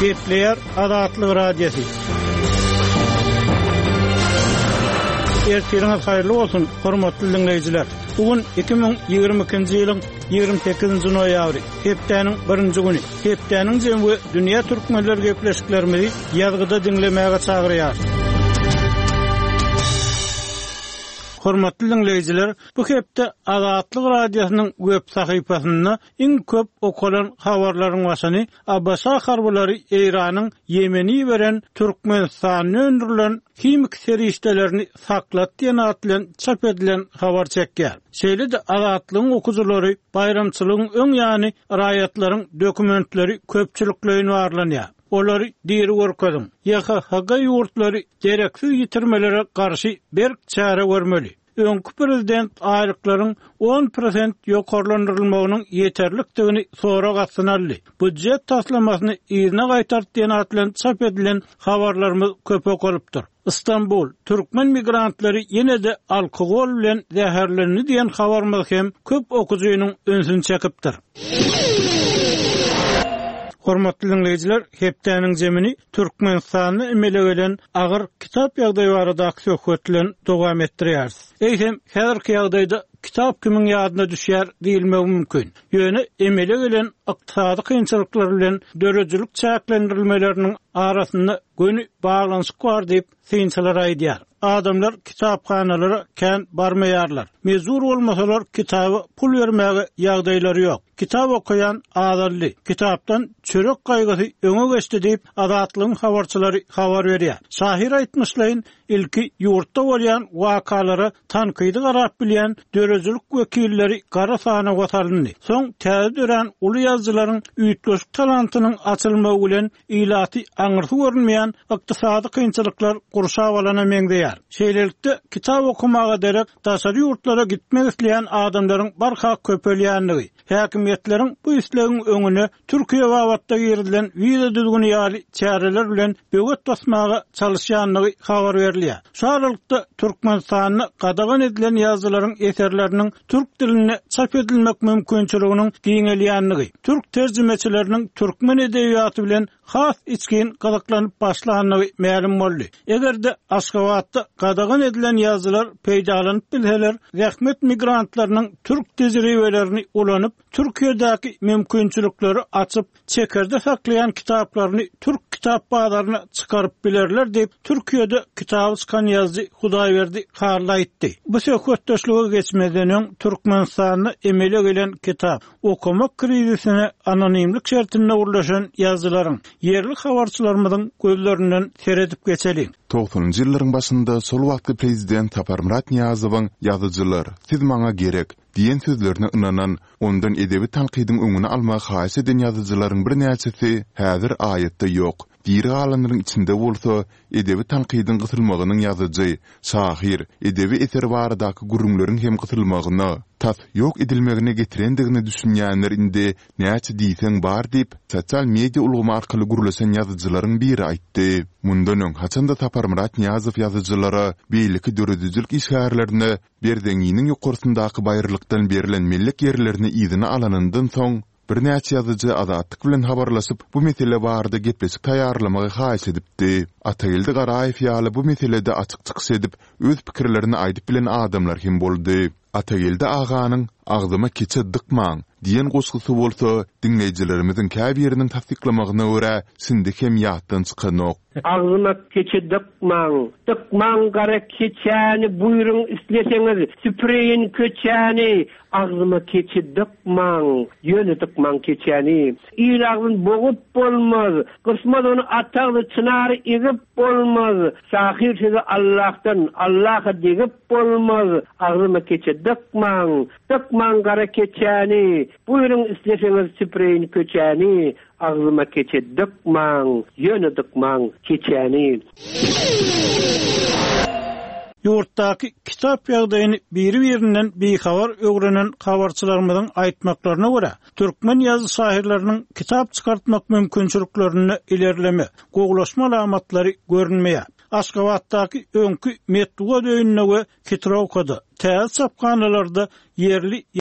Getleyer Adatlyk radiosu. Ertiriniz hayırlı olsun, hormatly dinleyijiler. Bugün 2022-nji ýylyň 28-nji noýabry, hepdeniň 1-nji güni. Hepdeniň jemgy dünýä türkmenler gepleşiklerimizi ýazgyda dinlemäge çagyrýar. Hormatly dinleyijiler, bu hepde Adatlyk radiosynyň web sahypasynda iň köp okulan habarlaryň başyny Abbasa harbylary Eýranyň Ýemeni beren Türkmenistanyny öndürilen kimik serişdelerini saklat diyen atlan çap edilen habar çekýär. Şeýle de Adatlygyň okujulary bayramçylygyň öň ýany raýatlaryň dokumentleri köpçülikleýin warlanýar. Olary diýeri görkezim. YHG ýurtlary gereksiz ýitirmelere garşy bir çare görmeli. Öňkü prezident aýlyklaryň 10% ýokarlandyrylmagynyň ýeterlikdigini sorak atsynaly. Budjet taslamasyny ýerine gaýtart diýen atlan çap edilen habarlarymyz köp okulypdyr. İstanbul Türkmen migrantlary ýene-de alkogol bilen zäherlendi diýen habarymyz hem köp okujynyň önsüni çekipdir. Hormatly dinleyijiler, hepdeniň jemini Türkmenistanyny emele gelen agyr kitap ýagdaýy barada aksiýa hötlen dowam etdirýär. Eýsem, häzirki ýagdaýda kitap kimin ýadyna düşýär diýilmegi mümkin. Ýöne emele gelen ykdysady kynçylyklar bilen dörejilik çäklendirilmeleriniň arasynda göni baglanyşyk bar diýip synçylar aýdýar. Adamlar kitapxanalara kän barmaýarlar. Mezur bolmasalar kitabı pul bermäge ýagdaýlary ýok. Kitap okuyan adally, kitapdan çörek gaýgasy öňe geçdi diýip Adatlygyň habarçylary habar berýär. Şahir aýtmyşlaryň ilki ýurtda bolýan wakalara tankydy garap bilýän dörejilik wekilleri gara sahna gotarlandy. Soň täze dören uly ýazgylaryň üýtgeçlik talantynyň açylmagy bilen ilaty aňyrty görünmeýän ykdysady kynçylyklar gursap alana meňdeýär. Şeýlelikde kitap okumaga derek daşary ýurtlara gitmek isleýän adamlaryň barha köpelýänligi, häkimetleriň bu islegiň öňüne Türkiýe wagtda girilen wiza düzgün ýaly çäreler bilen böwet basmaga çalışýanlygy habar berilýär. Şu aralykda Türkmenistanyny gadagan edilen ýazgylaryň eserleriniň türk diline çap edilmek mümkinçiliginiň giňelýänligi, türk terjümeçileriniň türkmen edebiýaty bilen has içkin gazaklanyp başlanyny ma'lum boldy. Egerde Aşgabatda gadagan edilen ýazgylar peýdalanyp bilseler, rahmet migrantlarynyň türk tejribelerini ulanyp Türkiýedäki mümkinçilikleri açyp çekerde saklayan kitaplaryny türk kitap bazarına çıkarıp bilerler diýip Türkiýede kitap çykan ýazdy Hudaýberdi harlaýtdy. Bu söhbetdeşlige geçmeden öň Türkmenistanyny emele gelen kitap okumak krizisine anonimlik şertinde urlaşan ýazgylaryň yerli habarçylarymyzyň gözlerinden seredip geçeli. 90-njy ýyllaryň başynda sol wagtly prezident Taparmurat Niýazowyň ýazyjylar "Siz maňa gerek" diýen sözlerine inanan, ondan edebi tankydyň öňüne almagy haýys eden ýazyjylaryň bir näçesi häzir aýatda ýok. Diri alanlaryň içinde bolsa, edebi tankydyň gysylmagynyň ýazyjy, şahir, edebi eser baradaky gurrunlaryň hem gysylmagyny tas ýok edilmegine getirendigini düşünýänler indi näçe diýseň bar diýip sosial media ulgamy arkaly gurulasan ýazyjylaryň biri aýtdy. Mundan öň haçanda Taparmurat Niýazow ýazyjylary beýleki dörejilik işgärlerini berdeňiniň ýokarysyndaky baýrylykdan berilen millet ýerlerini ýygyna alanyndan soň bir näçe ýazyjy Adatlyk bilen habarlaşyp bu mesele barada gepleşik taýýarlamagy haýys edipdi. Ataýyldy Garaýew ýaly bu meselede açyk çykyş edip öz pikirlerini aýdyp bilen adamlar hem boldy. Ataýyldy aganyň "Agzyma keçe dykmaň" diýen goşgusy bolsa, dinleýijilerimiziň käbiriniň tasdiklamagyna görä sindik hem ýatdan çykanok. Agzyma keçe dykmaň, dykmaň gara keçäni buýruň isleseňiz, süpreýin köçäni, agzyma keçe dykmaň, ýöne dykmaň keçäni. Ýüregin bogup bolmaz, gysmaz onu atagly çynary egip bolmaz. Şahir sizi Allah'tan, Allah'a degip bolmaz. Agzyma keçe dykmaň, dykmaň gara keçäni, buýruň isleseňiz, süpreýin köçäni, agzyma keçe dykmaň, ýöne dykmaň keçäni. Ýurtdaky kitap ýagdaýyny biri-birinden bihabar öwrenen habarçylarymyzyň aýtmaklaryna görä, türkmen ýazgy şairleriniň kitap çykartmak mümkinçiliklerini ilerleme, goglaşma alamatlary görünmeýär. Aşgabatdaky öňkü Metduga döýünlige kitap okudy. Täze çapkanalarda yerli